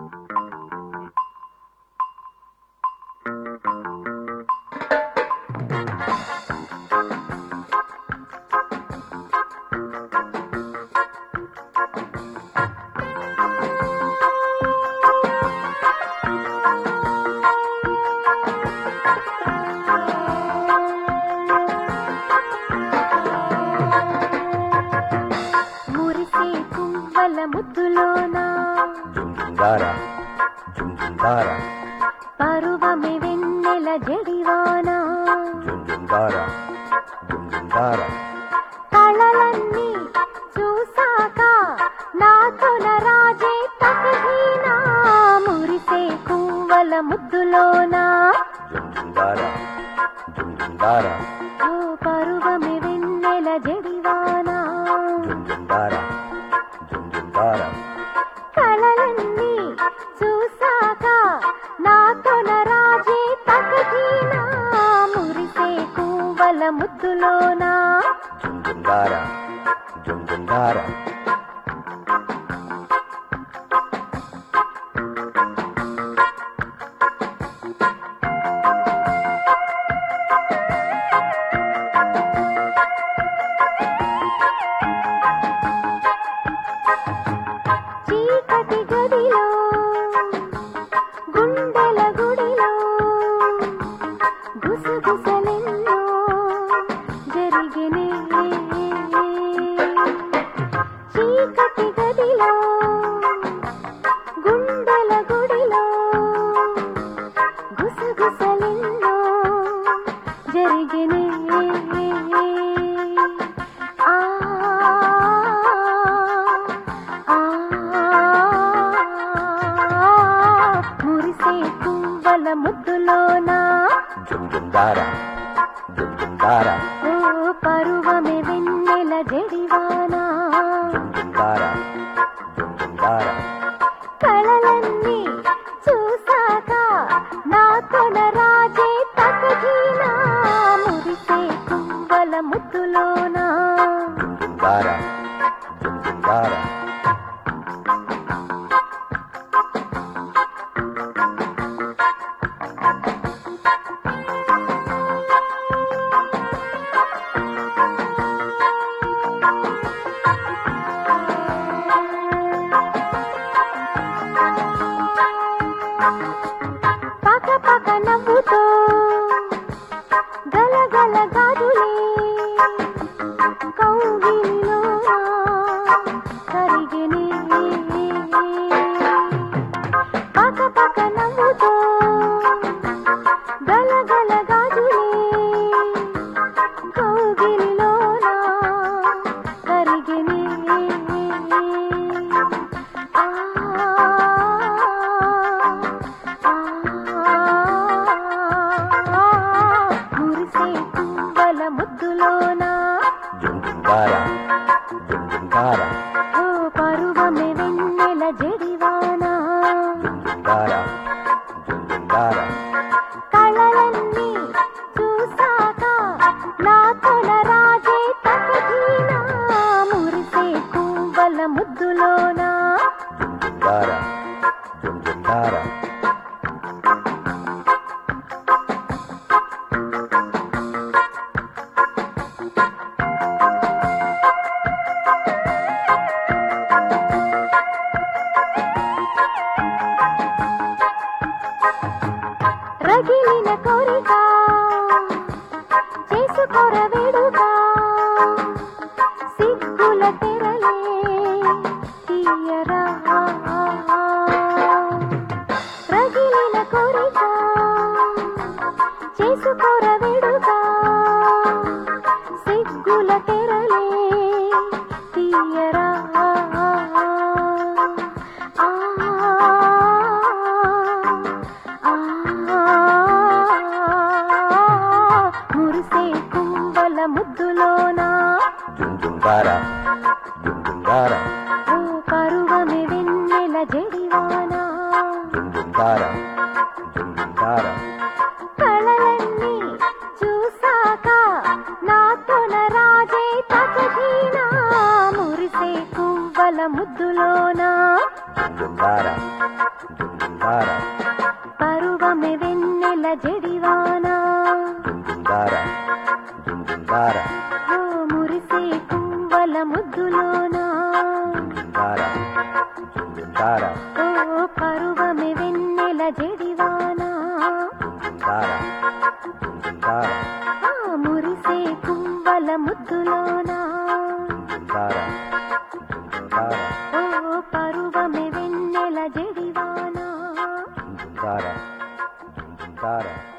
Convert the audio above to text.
ముద్దులోనా జుంజుందారా జుంజుందారా పరువమే వెన్నెల జడివానా జుంజుందారా జుంజుందారా కళలన్నీ చూసాక నాకున రాజే తకదీనా మురిసే కువ్వల ముద్దులోనా జుంజుందారా జుంజుందారా ఓ పరువమే వెన్నెల జడివానా జుంజుందారా జుంజుందారా కళలన్నీ చూసాక నాకున రాజే తకదీనా మురిసే కువ్వల ముద్దులోనా జుంజుందారా జుంజుందారా చీకటి గదిలో గుండెల గుడిలో గుసగుసలెన్నో జరిగినే చీకటి గదిలో గుండెల గుడిలో గుసగుసలెన్నో జరిగినే ఆ మురిసే పువ్వుల ముద్దులోనా జుంజుందారా జుంజుందారా ఓ పరువమే వెన్నెల జడివానా జుంజుందారా జుంజుందారా కళలన్నీ చూసాక నాతోన రాజే తకదీనా మురిసే పువ్వుల ముద్దులోనా జుంజుందారా జుంజుందారా పక పక నవ్వుతో గలగల గాజులే కౌగిలిలో కరిగినే పక పక నవ్వుతో గలగల గాజులే కౌగిలిలో కరిగినే మురిసే పువ్వుల ముద్దులోనా జుంజుందారా జుంజుందారా ఓ పరువమే వెన్నెల జడివానా జుంజుందారా జుంజుందారా కళలన్నీ చూసాక నాతోన రాజే తకదీనా మురిసే పువ్వుల ముద్దులోనా జుంజుందారా జుంజుందారా రగిలిన కోరిక చేసుకోర వేడుక సిగ్గుల తెరలే తీయరా రగిలిన కోరిక చేసుకోర వేడుక సిగ్గుల తెరలే తీయరా మురిసే కుంవల ముద్దులోనా జుంజుందారా జుంజుందారా ఓ పరువమే వెన్నెల జడివానా జుంజుందారా జుంజుందారా కళలన్నీ చూసాక నాతోన రాజే తకదీనా మురిసే కుంవల ముద్దులోనా జుంజుందార జుంజుందార పరువమె వెన్నెల జడివాన జుంజుందార జుంజుందార ఓ మురిసే పువ్వల ముద్దులోన జుంజుందార జుంజుందార ఓ పరువమె వెన్నెల జడివాన జుంజుందార జుంజుందార ఆ మురిసే పువ్వల ముద్దులోన జుంజుందార జుంజుందార ఓ పరువమె వెన్నెల జడివాన జుంజుందార జుంజుందార